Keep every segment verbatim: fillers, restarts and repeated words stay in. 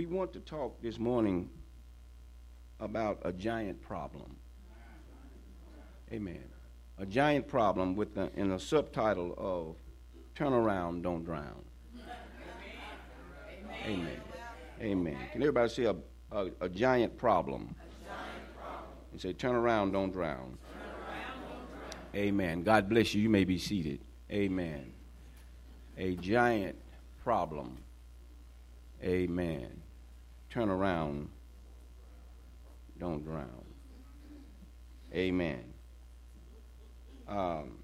we want to talk this morning about a giant problem. Amen. A giant problem with the, in the subtitle of "Turn Around, Don't Drown." Amen. Amen. Amen. Can everybody say a, a, a giant problem? And say, "Turn around, don't drown." Amen. God bless you. You may be seated. Amen. A giant problem. Amen. Turn around, don't drown. Amen. Um,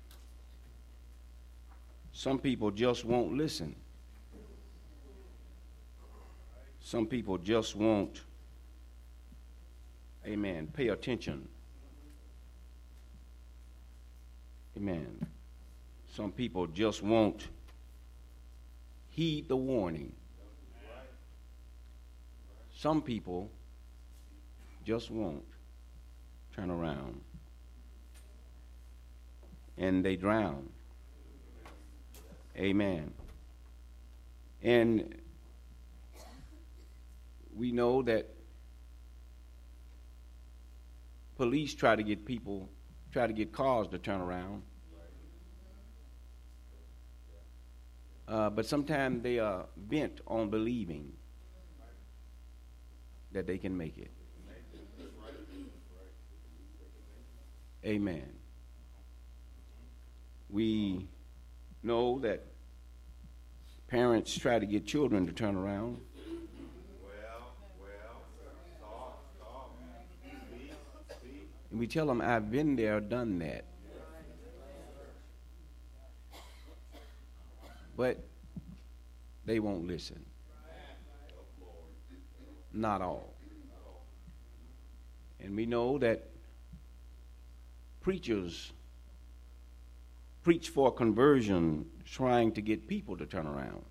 some people just won't listen. Some people just won't, amen, pay attention. Amen. Some people just won't heed the warning. Some people just won't turn around, and they drown. Amen. And we know that police try to get people, try to get cars to turn around. Uh, but sometimes they are bent on believing that they can make it. Amen. We know that parents try to get children to turn around. And we tell them, "I've been there, done that." But they won't listen. Not all. And we know that preachers preach for conversion, trying to get people to turn around.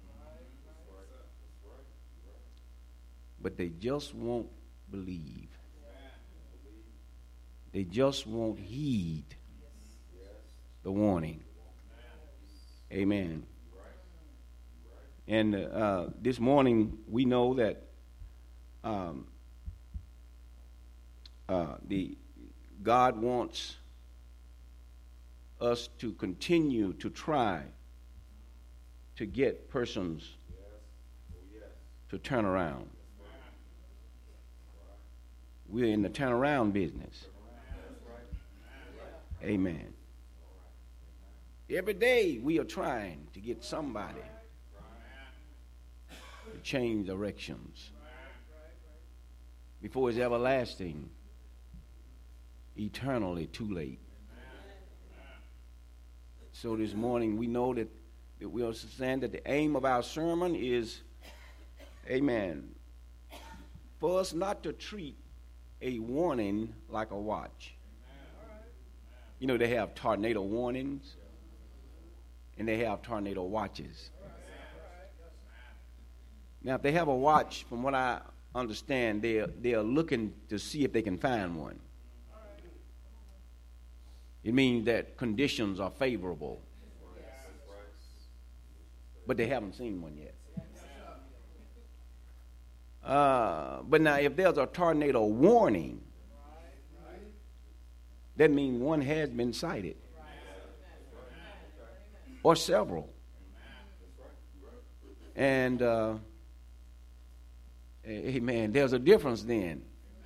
But they just won't believe. They just won't heed the warning. Amen. And uh, this morning we know that um, uh, the God wants us to continue to try to get persons to turn around. We're in the turnaround business. Amen. Every day we are trying to get somebody to change directions before it's everlasting, eternally too late. So this morning we know that, that we understand that the aim of our sermon is, amen, for us not to treat a warning like a watch. You know, they have tornado warnings and they have tornado watches. Now, if they have a watch, from what I understand, they're, they're looking to see if they can find one. It means that conditions are favorable. But they haven't seen one yet. Uh, but now, if there's a tornado warning, that means one has been sighted. Or several. And, uh, amen, there's a difference then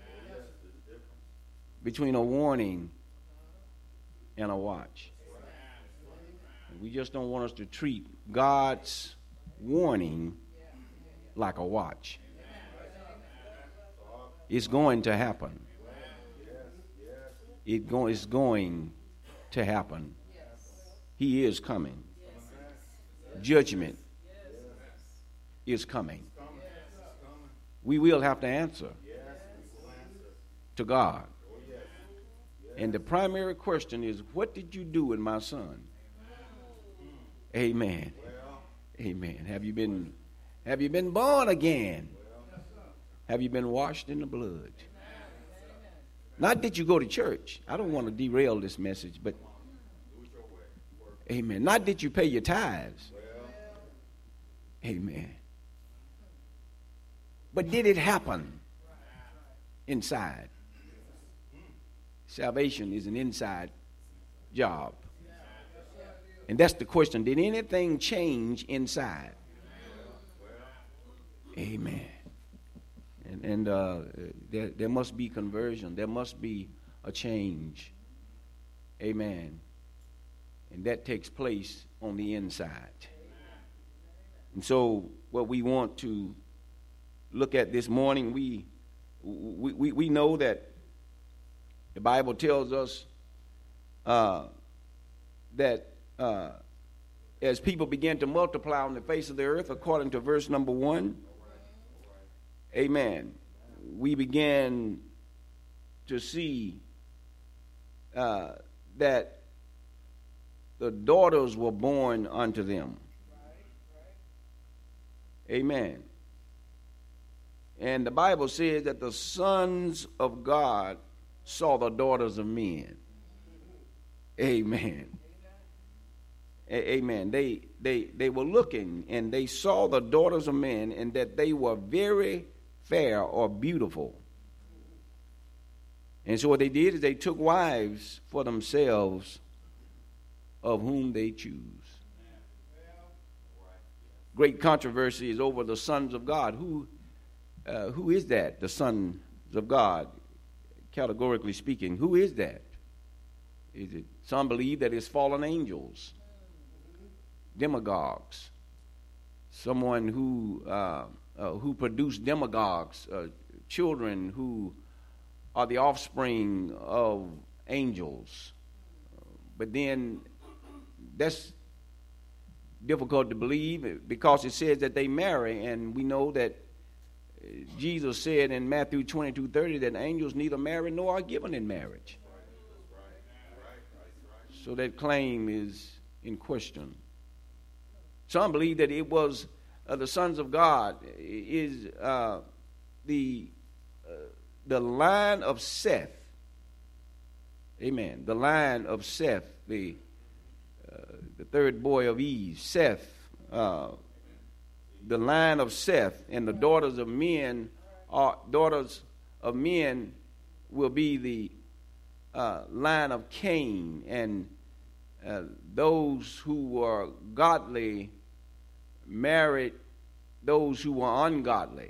between a warning and a watch. We just don't want us to treat God's warning like a watch. It's going to happen. It go, it's going to happen. He is coming. Judgment is coming. We will have to answer to God. And the primary question is, what did you do with my son? Amen. Amen. Have you been have you been born again? Have you been washed in the blood? Not that you go to church. I don't want to derail this message, but amen. Not that you pay your tithes. Amen. But did it happen inside? Salvation is an inside job. And that's the question. Did anything change inside? Amen. And, and uh, there, there must be conversion. There must be a change. Amen. And that takes place on the inside. And so what we want to look at this morning, we we, we, we know that the Bible tells us uh, that uh, as people began to multiply on the face of the earth, according to verse number one, amen, we began to see uh, that the daughters were born unto them. Amen. And the Bible says that the sons of God saw the daughters of men. Amen. A- amen. They, they, they were looking and they saw the daughters of men, and that they were very fair or beautiful. And so what they did is they took wives for themselves, of whom they choose. Great controversy is over the sons of God. Who, uh, who is that? The sons of God, categorically speaking. Who is that? Is it? Some believe that it's fallen angels, demagogues, someone who uh, uh, who produced demagogues, uh, children who are the offspring of angels. But then that's difficult to believe, because it says that they marry, and we know that Jesus said in Matthew twenty-two thirty that angels neither marry nor are given in marriage. So that claim is in question. Some believe that it was uh, the sons of God is uh, the uh, the line of Seth. Amen. The line of Seth, the uh, the third boy of Eve, Seth. Uh, the line of Seth, and the daughters of men are daughters of men will be the uh, line of Cain, and uh, those who were godly married those who were ungodly.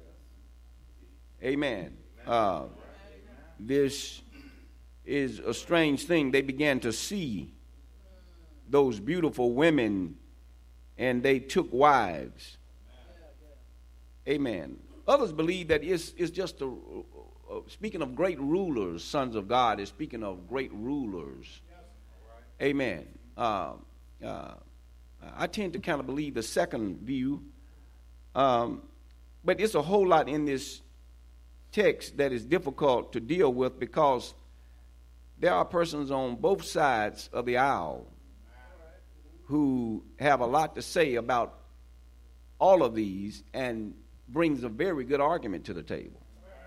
Amen. Uh, this is a strange thing. They began to see those beautiful women, and they took wives. Amen. Others believe that it's, it's just a, uh, speaking of great rulers, sons of God is speaking of great rulers. Amen. Uh, uh, I tend to kind of believe the second view, um, but it's a whole lot in this text that is difficult to deal with, because there are persons on both sides of the aisle who have a lot to say about all of these, and brings a very good argument to the table.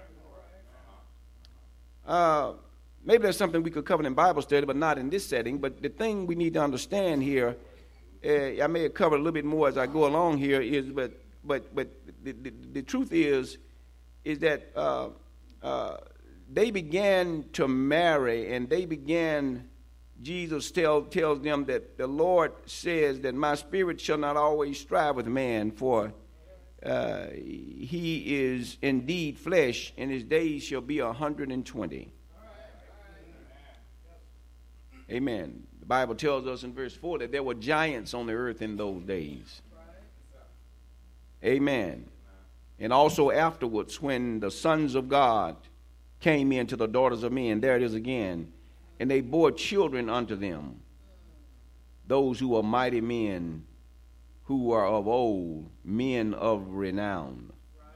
Uh, maybe there's something we could cover in Bible study, but not in this setting. But the thing we need to understand here, uh, I may have covered a little bit more as I go along here, is but but but the, the, the truth is is that uh, uh, they began to marry, and they began. Jesus tell, tells them that the Lord says that my spirit shall not always strive with man, for uh, he is indeed flesh, and his days shall be a hundred and twenty. Amen. The Bible tells us in verse four that there were giants on the earth in those days. Amen. And also afterwards, when the sons of God came in to the daughters of men, there it is again, and they bore children unto them, those who are mighty men, who are of old, men of renown.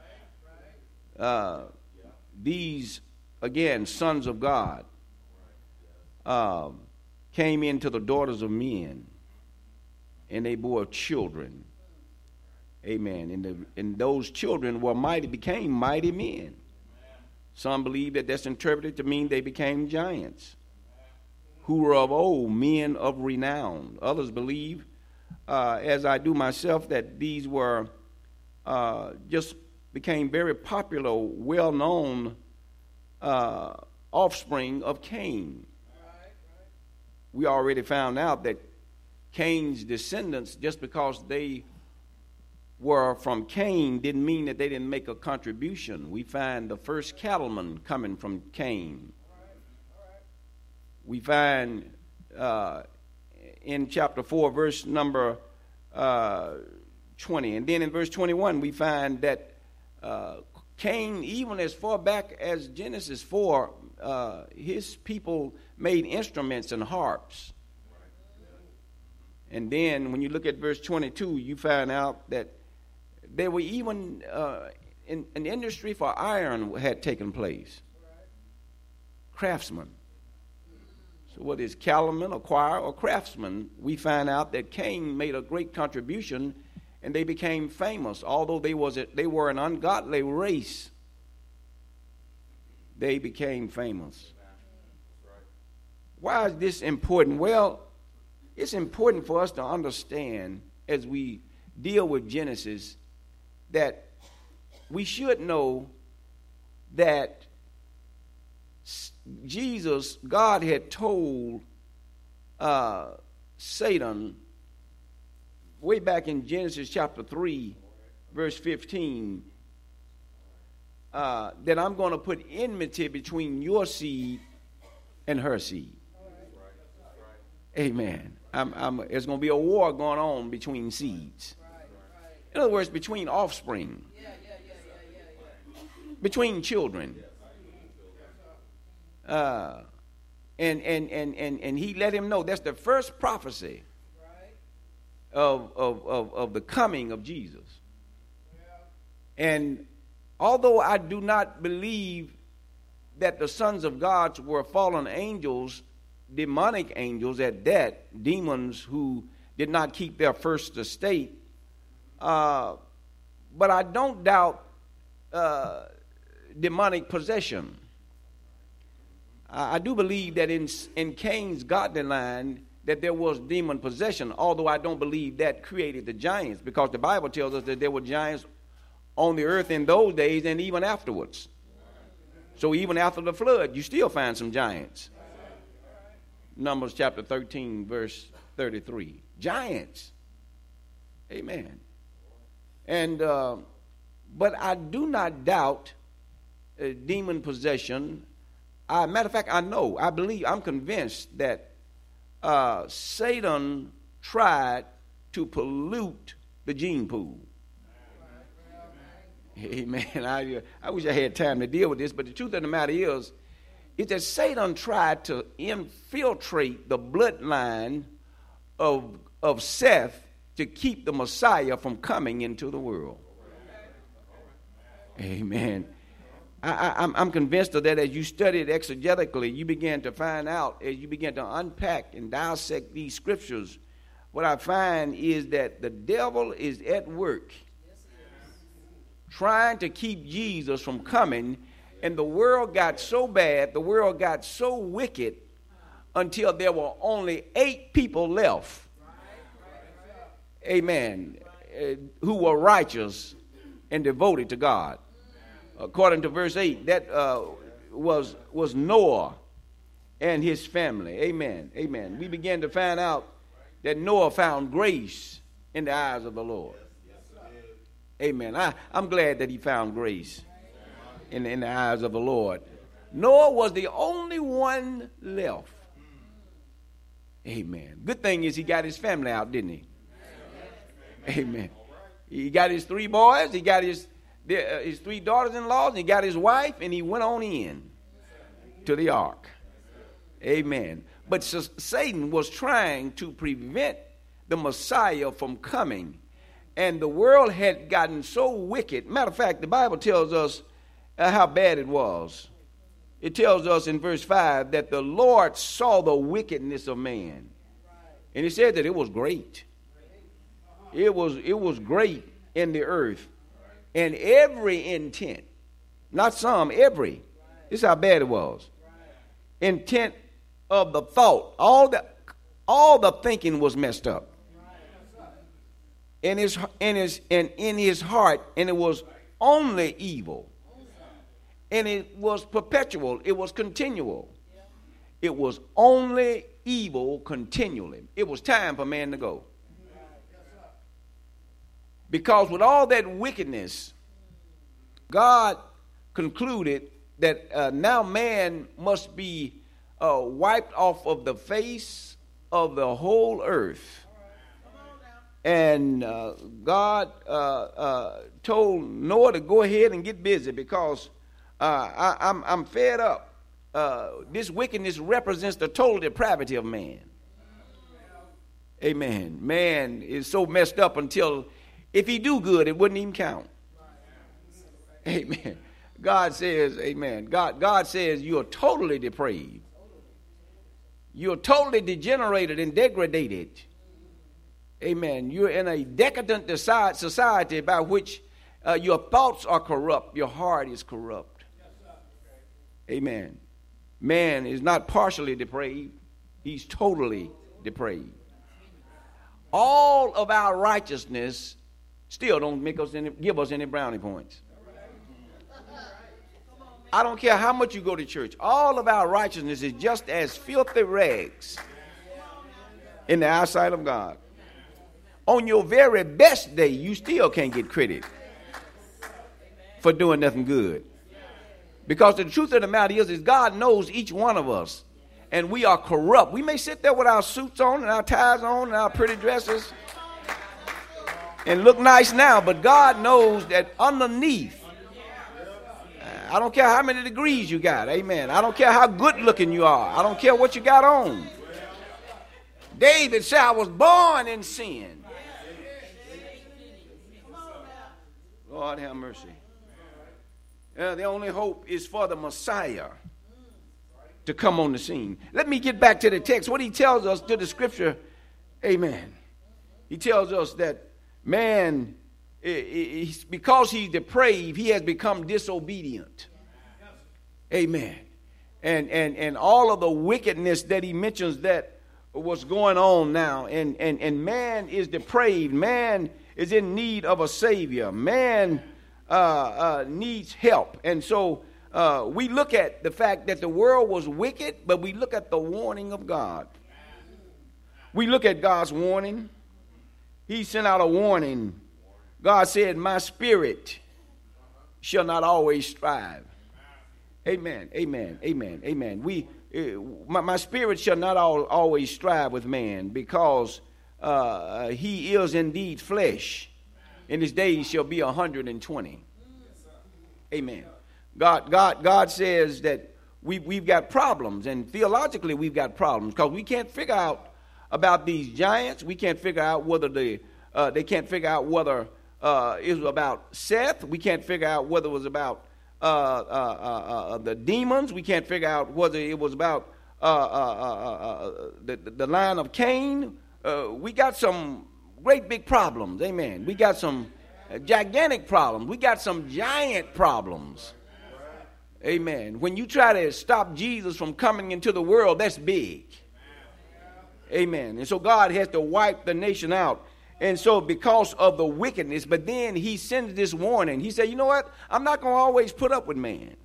Uh, these, again, sons of God, uh, came into the daughters of men, and they bore children. Amen. And, the, and those children were mighty, became mighty men. Some believe that that's interpreted to mean they became giants, who were of old, men of renown. Others believe, uh, as I do myself, that these were uh, just became very popular, well-known uh, offspring of Cain. We already found out that Cain's descendants, just because they were from Cain, didn't mean that they didn't make a contribution. We find the first cattleman coming from Cain. We find uh, in chapter four, verse number uh, twenty. And then in verse twenty-one, we find that uh, Cain, even as far back as Genesis four, uh, his people made instruments and harps. And then when you look at verse twenty-two, you find out that there were even uh, in, an industry for iron had taken place. Craftsmen. So whether it's cattleman or choir or craftsman, we find out that Cain made a great contribution, and they became famous. Although they was a, they were an ungodly race, they became famous. Why is this important? Well, it's important for us to understand as we deal with Genesis that we should know that Jesus, God had told uh, Satan way back in Genesis chapter three, verse fifteen, uh, that I'm going to put enmity between your seed and her seed. Amen. I'm, I'm, there's going to be a war going on between seeds. In other words, between offspring, between children. Uh, and, and, and, and, and he let him know that's the first prophecy of, of, of, of the coming of Jesus. And although I do not believe that the sons of God were fallen angels, demonic angels at that, demons who did not keep their first estate, uh, but I don't doubt uh, demonic possession. I do believe that in in Cain's godly line that there was demon possession, although I don't believe that created the giants, because the Bible tells us that there were giants on the earth in those days and even afterwards. So even after the flood, you still find some giants. Numbers chapter thirteen, verse thirty-three. Giants. Amen. And uh, but I do not doubt uh, demon possession. Uh, matter of fact, I know, I believe, I'm convinced that uh, Satan tried to pollute the gene pool. Amen. I, I wish I had time to deal with this, but the truth of the matter is, is that Satan tried to infiltrate the bloodline of, of Seth to keep the Messiah from coming into the world. Amen. I, I'm, I'm convinced of that. As you study it exegetically, you begin to find out, as you begin to unpack and dissect these scriptures, what I find is that the devil is at work trying to keep Jesus from coming, and the world got so bad, the world got so wicked until there were only eight people left, amen, uh, who were righteous and devoted to God. According to verse eight, that uh, was was Noah and his family. Amen. Amen. We began to find out that Noah found grace in the eyes of the Lord. Amen. I, I'm glad that he found grace in, in the eyes of the Lord. Noah was the only one left. Amen. Good thing is he got his family out, didn't he? Amen. He got his three boys. He got his his three daughters-in-law, and he got his wife, and he went on in to the ark. Amen. But so Satan was trying to prevent the Messiah from coming, and the world had gotten so wicked. Matter of fact, the Bible tells us uh, how bad it was. It tells us in verse five that the Lord saw the wickedness of man, and he said that it was great. It was it was great in the earth. And every intent, not some, every, this is how bad it was. Intent of the thought, all the, all the thinking was messed up. In his, in his, and in his heart, and it was only evil. And it was perpetual. It was continual. It was only evil continually. It was time for man to go. Because with all that wickedness, God concluded that uh, now man must be uh, wiped off of the face of the whole earth. And uh, God uh, uh, told Noah to go ahead and get busy because uh, I, I'm, I'm fed up. Uh, this wickedness represents the total depravity of man. Amen. Man is so messed up until if he do good, it wouldn't even count. Amen. God says, amen. God, God says you're totally depraved. You're totally degenerated and degraded. Amen. You're in a decadent society by which uh, your thoughts are corrupt. Your heart is corrupt. Amen. Man is not partially depraved. He's totally depraved. All of our righteousness still don't make us any, give us any brownie points. I don't care how much you go to church. All of our righteousness is just as filthy rags in the eyesight of God. On your very best day, you still can't get credit for doing nothing good. Because the truth of the matter is, is God knows each one of us, and we are corrupt. We may sit there with our suits on and our ties on and our pretty dresses and look nice now, but God knows that underneath, I don't care how many degrees you got, amen. I don't care how good looking you are. I don't care what you got on. David said, I was born in sin. Lord have mercy. Uh, the only hope is for the Messiah to come on the scene. Let me get back to the text. What he tells us to the scripture, amen. He tells us that man, because he's depraved, he has become disobedient. Amen. And and and all of the wickedness that he mentions that was going on now, and and and man is depraved. Man is in need of a savior. Man uh, uh, needs help, and so uh, we look at the fact that the world was wicked, but we look at the warning of God. We look at God's warning. He sent out a warning. God said, my spirit shall not always strive. Amen, amen, amen, amen. We, uh, my, my spirit shall not all, always strive with man, because uh, he is indeed flesh, and his days shall be one hundred twenty. Amen. God, God, God says that we, we've got problems, and theologically we've got problems, because we can't figure out about these giants. We can't figure out whether they, uh, they can't figure out whether Uh, it was about Seth. We can't figure out whether it was about uh, uh, uh, uh, the demons. We can't figure out whether it was about uh, uh, uh, uh, the, the line of Cain. Uh, we got some great big problems. Amen. We got some gigantic problems. We got some giant problems. Amen. When you try to stop Jesus from coming into the world, that's big. Amen. And so God has to wipe the nation out. And so because of the wickedness, but then he sends this warning. He said, you know what? I'm not going to always put up with man.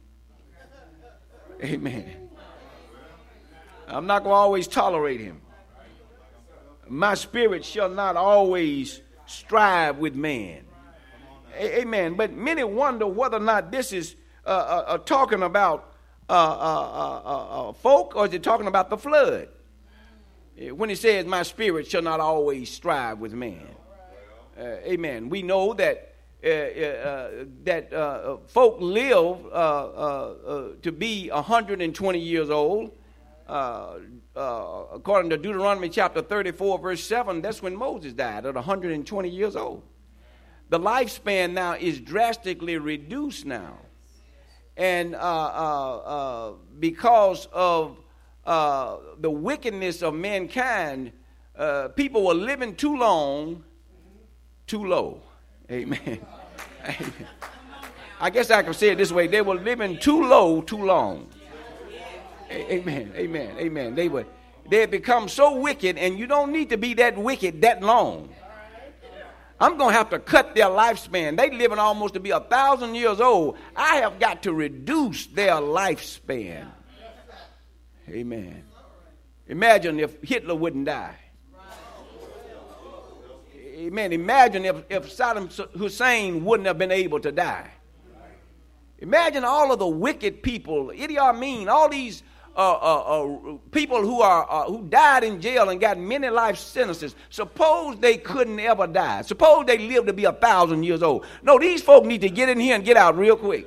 Amen. I'm not going to always tolerate him. My spirit shall not always strive with man. A- Amen. But many wonder whether or not this is uh, uh, uh, talking about uh, uh, uh, uh, uh, folk, or is it talking about the flood? When it says, my spirit shall not always strive with man. Uh, amen. We know that uh, uh, that uh, folk live uh, uh, uh, to be one hundred twenty years old. Uh, uh, according to Deuteronomy chapter thirty-four, verse seven, that's when Moses died at one hundred twenty years old. The lifespan now is drastically reduced now. And uh, uh, uh, because of Uh, the wickedness of mankind, uh, people were living too long, too low. Amen. Amen. I guess I can say it this way. They were living too low, too long. A- amen. Amen. Amen. They were, they had become so wicked, and you don't need to be that wicked that long. I'm going to have to cut their lifespan. They living almost to be a thousand years old. I have got to reduce their lifespan. Amen. Imagine if Hitler wouldn't die. Amen. Imagine if, if Saddam Hussein wouldn't have been able to die. Imagine all of the wicked people, Idi Amin, all these uh, uh, uh, people who are uh, who died in jail and got many life sentences. Suppose they couldn't ever die. Suppose they lived to be a thousand years old. No, these folk need to get in here and get out real quick.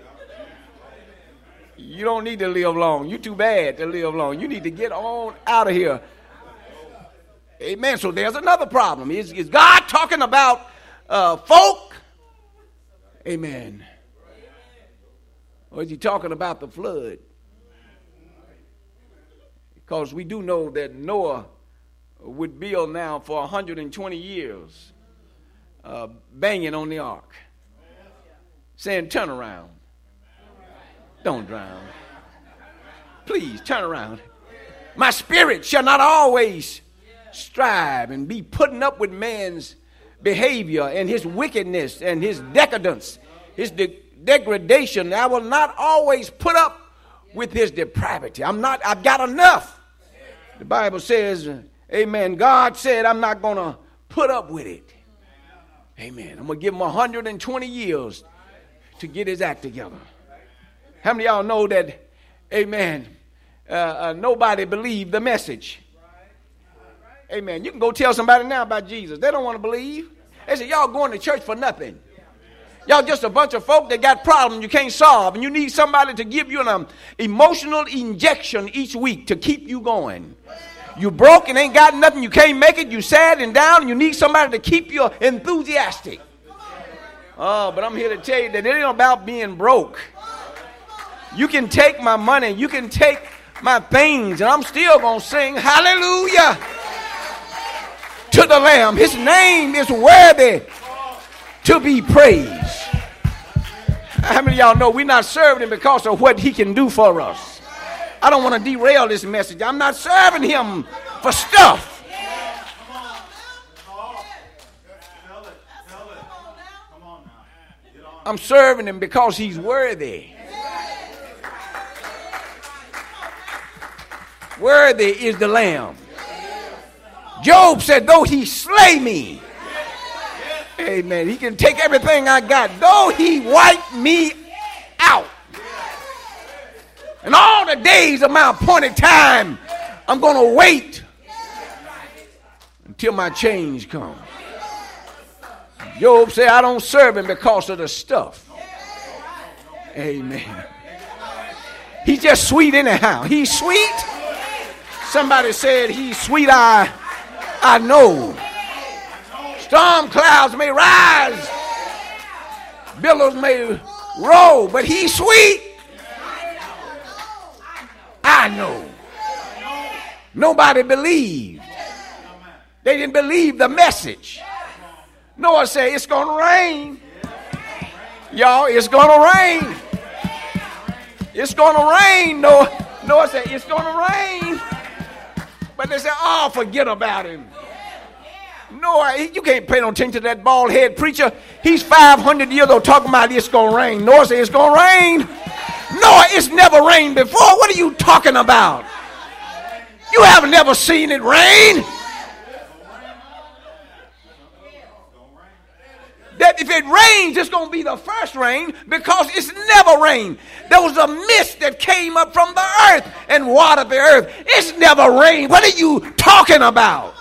You don't need to live long. You're too bad to live long. You need to get on out of here. Amen. So there's another problem. Is, is God talking about uh, folk? Amen. Or is he talking about the flood? Because we do know that Noah would build now for one hundred twenty years, uh, banging on the ark, saying, turn around. Don't drown. Please turn around. My spirit shall not always strive and be putting up with man's behavior and his wickedness and his decadence, his de- degradation. I will not always put up with his depravity. I'm not, I've got enough. The Bible says, amen, God said I'm not going to put up with it. Amen. I'm going to give him one hundred twenty years to get his act together. How many of y'all know that, amen, uh, uh, nobody believed the message? Amen. You can go tell somebody now about Jesus. They don't want to believe. They say, y'all going to church for nothing. Y'all just a bunch of folk that got problems you can't solve, and you need somebody to give you an um, emotional injection each week to keep you going. You broke and ain't got nothing. You can't make it. You sad and down, and you need somebody to keep you enthusiastic. Oh, but I'm here to tell you that it ain't about being broke. You can take my money. You can take my things, and I'm still going to sing hallelujah to the Lamb. His name is worthy to be praised. How many of y'all know we're not serving him because of what he can do for us? I don't want to derail this message. I'm not serving him for stuff. I'm serving him because he's worthy. Worthy is the Lamb. Job said, though he slay me, amen, he can take everything I got. Though he wipe me out, and all the days of my appointed time, I'm going to wait until my change comes. Job said, I don't serve him because of the stuff. Amen. He's just sweet anyhow. He's sweet. Somebody said he's sweet, I, I know. Storm clouds may rise, billows may roll, but he's sweet. I know. Nobody believed. They didn't believe the message. Noah said, it's going to rain. Y'all, it's going to rain. It's going to rain. Noah, Noah said, it's going to rain. But they said, oh, forget about him. Noah, you can't pay no attention to that bald head preacher. He's five hundred years old talking about it's going to rain. Noah said, it's going to rain. Noah, it's never rained before. What are you talking about? You have never seen it rain. That if it rains, it's going to be the first rain because it's never rained. There was a mist that came up from the earth and watered the earth. It's never rained. What are you talking about?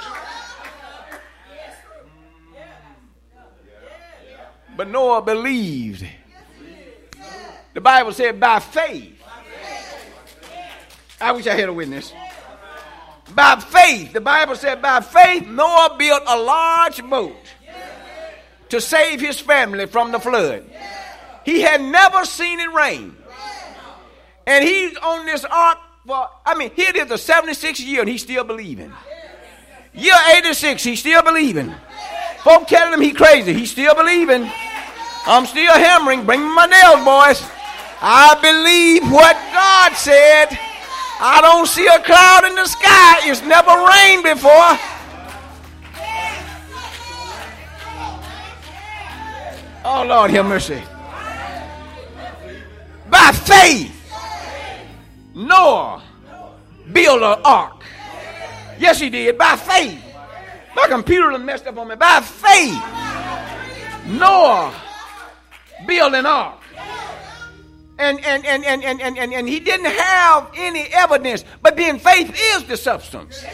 But Noah believed. The Bible said by faith. I wish I had a witness. By faith. The Bible said by faith Noah built a large boat to save his family from the flood. He had never seen it rain. And he's on this ark for, I mean, here it is the seventy-sixth year and he's still believing. Year eighty-six, he's still believing. Folk telling him he crazy, he's still believing. I'm still hammering, bring me my nails, boys. I believe what God said. I don't see a cloud in the sky. It's never rained before. Oh, Lord, have mercy. By faith, Noah built an ark. Yes, he did. By faith. My computer done messed up on me. By faith, Noah built an ark. And, and, and, and, and, and, and, and he didn't have any evidence. But then faith is the substance.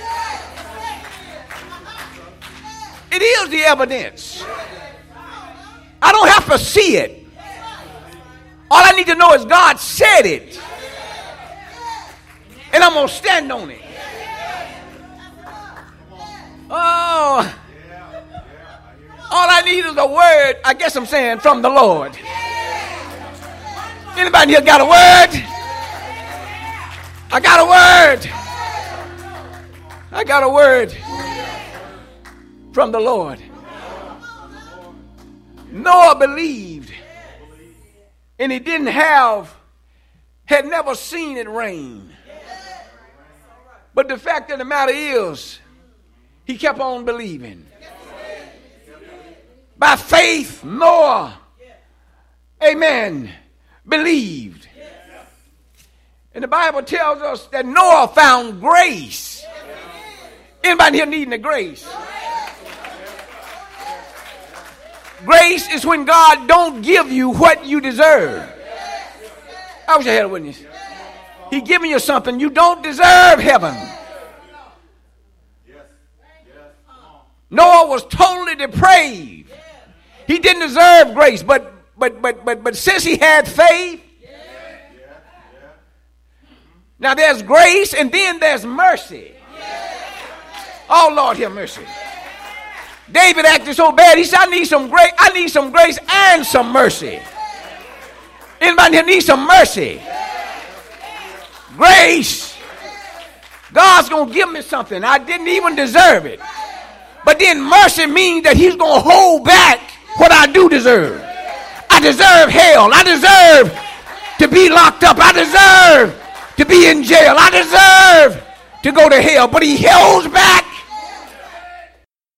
It is the evidence. I don't have to see it. All I need to know is God said it. And I'm going to stand on it. Oh. All I need is a word, I guess I'm saying, from the Lord. Anybody here got a word? I got a word. I got a word from the Lord. Noah believed, and he didn't have, had never seen it rain. But the fact of the matter is, he kept on believing. By faith, Noah, amen, believed. And the Bible tells us that Noah found grace. Anybody here needing a grace? Grace is when God don't give you what you deserve. I wish I had a witness. He giving you something you don't deserve, heaven. Noah was totally depraved. He didn't deserve grace, but but but but but since he had faith, now there's grace and then there's mercy. Oh Lord, have mercy. David acted so bad. He said, I need some grace. I need some grace and some mercy. Anybody here need some mercy? Grace. God's going to give me something. I didn't even deserve it. But then mercy means that he's going to hold back what I do deserve. I deserve hell. I deserve to be locked up. I deserve to be in jail. I deserve to go to hell. But he holds back